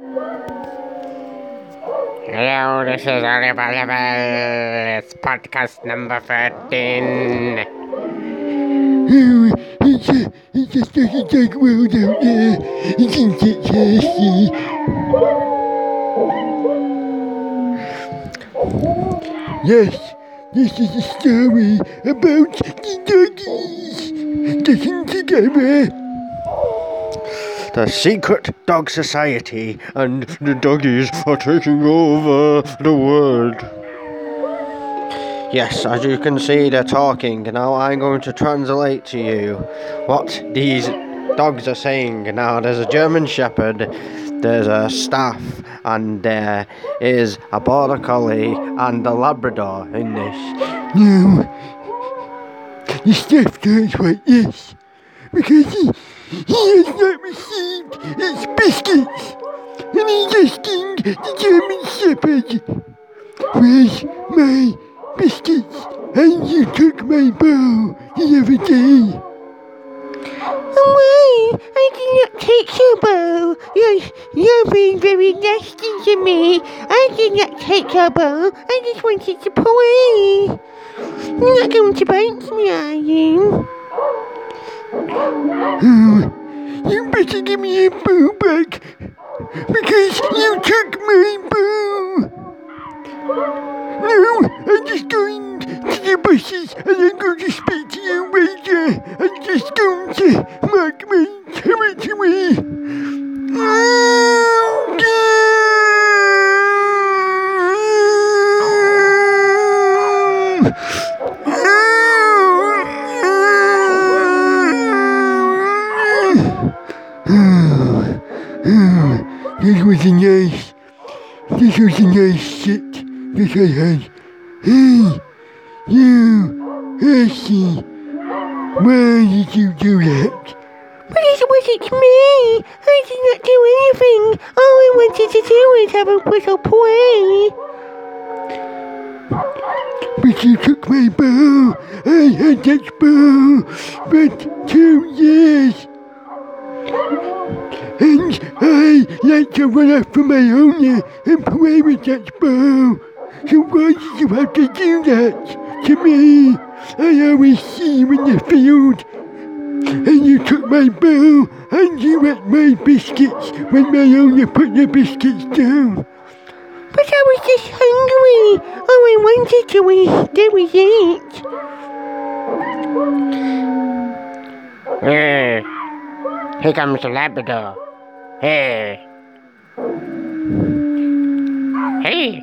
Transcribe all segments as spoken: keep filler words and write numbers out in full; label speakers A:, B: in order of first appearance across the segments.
A: Hello, this is Oliver Level. It's podcast number thirteen.
B: Oh, it's a, it's a stuffy dark world out there. Isn't it thirsty? Yes, this is a story about the doggies getting together.
C: The secret dog society, and the doggies are taking over the world. Yes, as you can see, they're talking. Now I'm going to translate to you what these dogs are saying. Now, there's a German Shepherd, there's a Staff, and there is a Border Collie and a Labrador in this.
B: No, the Staff talks like this because he, he has not received his biscuits, and he's asking the German Shepherd, "Where's my biscuits? And you took my bow the other day."
D: Why? I did not take your bow. You're, you're being very nasty to me. I did not take your bow. I just wanted to play. You're not going to bite me, are you?
B: Oh, you better give me your bow back, because you took my bow. No, I'm just going to the buses, and I'm going to speak to you later. I'm just going to mark my territory. This was a nice, this was a nice sit that I had. Hey, you, Hershey, why did you do that?
D: But it wasn't me. I did not do anything. All I wanted to do was have a little play.
B: But you took my bow. I had that bow for two years. And I like to run after my owner and play with that bow. So why did you have to do that to me? I always see you in the field. And you took my bow and you ate my biscuits when my owner put the biscuits down.
D: But I was just hungry. All I wanted to eat, do was eat.
A: Hey, here comes the Labrador. Hey. Hey.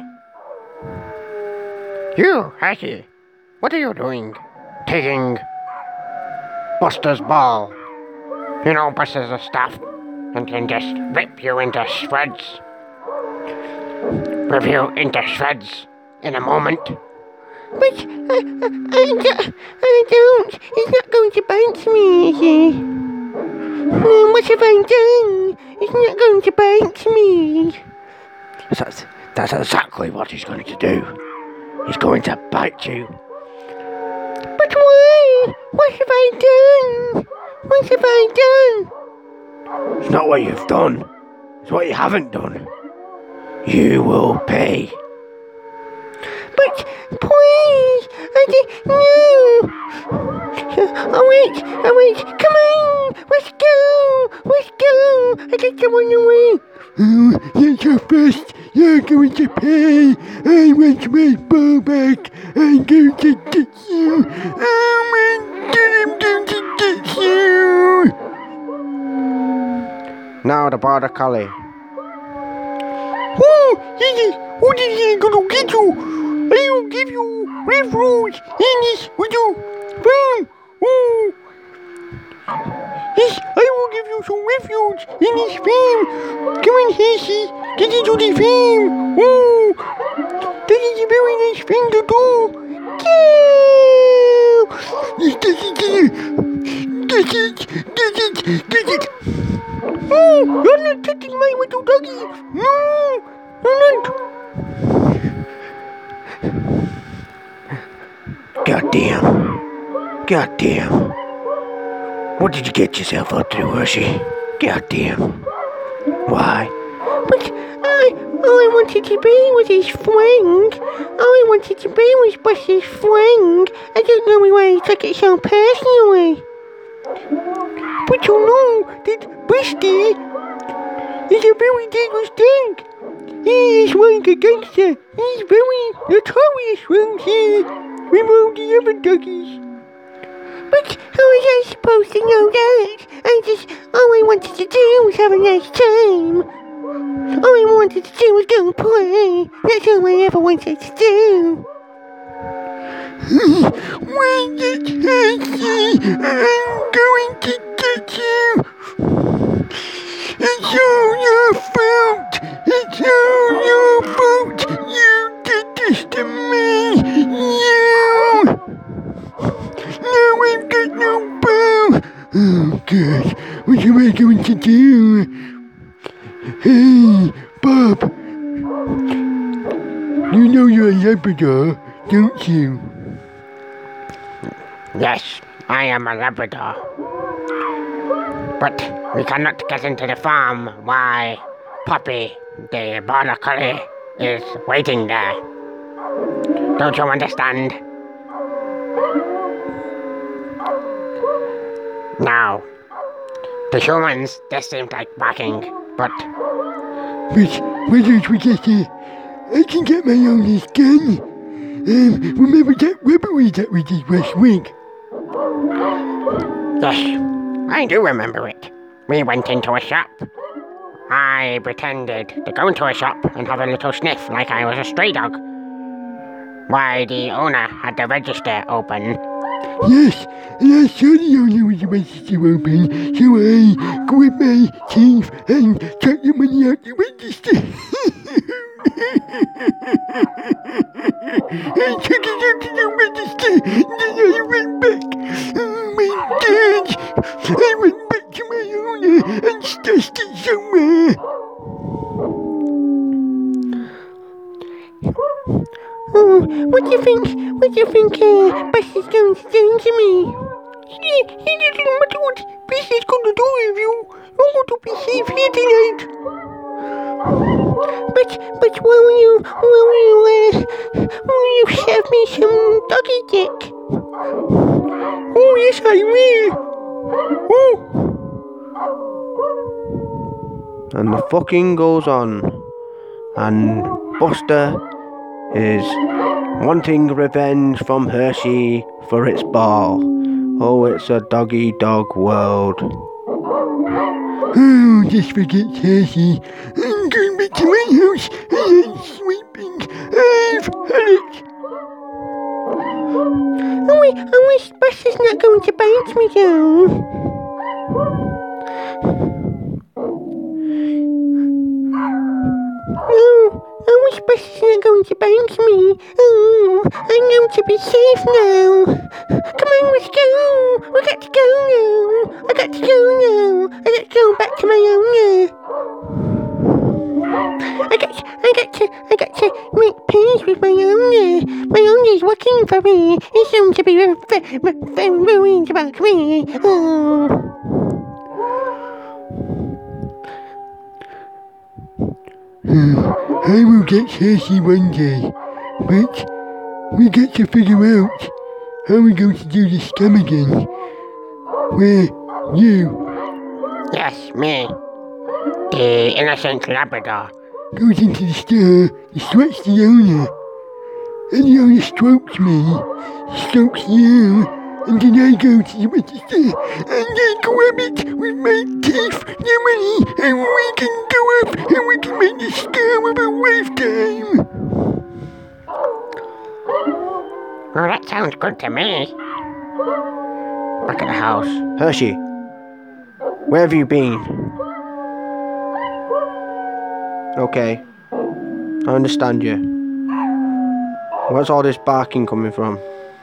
A: You, Hattie, what are you doing? Taking Buster's ball. You know Buster's a Staff and can just rip you into shreds. Rip you into shreds in a moment.
D: But I, I, I, don't, I don't. He's not going to bite me, is he? No, what have I done? He's not going to bite me.
C: That's, that's exactly what he's going to do. He's going to bite you.
D: But why? What have I done? What have I done?
C: It's not what you've done. It's what you haven't done. You will pay.
D: But please, I did no. Oh wait, oh wait, come on, let's go, let's go. I got to run away.
B: Oh, you're so fast. You're going to pay. I want my ball back. I'm going to get you. Oh my God, I'm going to get you.
C: Now the Border Collie.
B: Oh, yes, what is he going to get you? I will give you refuge in this little farm. Oh. Yes, I will give you some refuge in this farm. Come on, Hershey, get into the farm. Oh, that is a very nice thing to do. Go! Yes, get it, get it, get it, get it, get it. Oh, you're not touching my little doggy. No, you're not.
C: Goddamn. Goddamn. What did you get yourself up to, Hershey? Goddamn. Why?
D: But All I wanted to be was his friend. All I wanted to be was Buster's friend. I don't know why he took it so personally.
B: But you know that Buster is a very dangerous thing. He is like a gangster. He's very notorious around here with all the other doggies.
D: But how was I supposed to know that? I just, all I wanted to do was have a nice time. All I wanted to do was go and play. That's all I ever wanted to do.
B: When it's Hershey, I'm going to get you. It's all your fault. It's all your fault. You did this to me. You. Now I've got no bow. Oh God, what am I going to do? Hey, Bob. You know you're a Labrador, don't you?
A: Yes, I am a Labrador. But we cannot get into the farm while Poppy, the border collie, is waiting there. Don't you understand? Now, the humans, they seem like barking, but...
B: But why don't we get a... I can get my own gun. Um, remember that robbery that we did last week?
A: Yes, I do remember it. We went into a shop. I pretended to go into a shop and have a little sniff like I was a stray dog. While the owner had the register open.
B: Yes, and I saw the owner with the register open, so I grabbed my teeth and took the money out the register. I took it out to the register, then I went back. Oh my God! I went back to my owner and stashed it somewhere.
D: Oh, what do you think, what do you think uh, Buster's going to do to me?
B: He, he doesn't matter what Buster's going to do with you. You're going to be safe here tonight.
D: But, but will you, will you, uh, will you serve me some doggy dick?
B: Oh, yes, I will. Oh.
C: And the fucking goes on. And Buster is wanting revenge from Hershey for its ball. Oh, it's a doggy dog world.
B: Oh, just forget Hershey. I'm going back to my house and I'm sleeping. I've had it.
D: Oh, wait, I wish Buster's not going to bite me though. Oh, I wish Buster's not going to bite me. Oh, I'm going to be safe now. Come on, let's go. We got to go now. I got to go now. I got to go back to my owner. I got, to, I got to, I got to make peace with my owner. My owner's working for me. He's going to be very, very, very worried about me. Oh.
B: I will get Hershey one day, but we got to figure out how we're going to do this scam again. Where you
A: Yes, me. The innocent Labrador.
B: goes into the store, he strikes the owner, and the owner strokes me, strokes you, and then I go to the register, and I grab it with my teeth, the money, and we can go up, and we can make the scam of a lifetime.
A: Well, that sounds good to me. Back at the house.
C: Hershey, where have you been? Okay, I understand you. Where's all this barking coming from?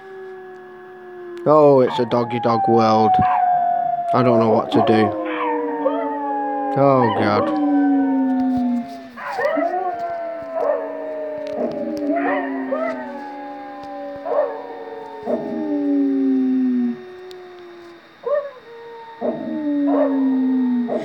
C: Oh, it's a doggy dog world. I don't know what to do. Oh God.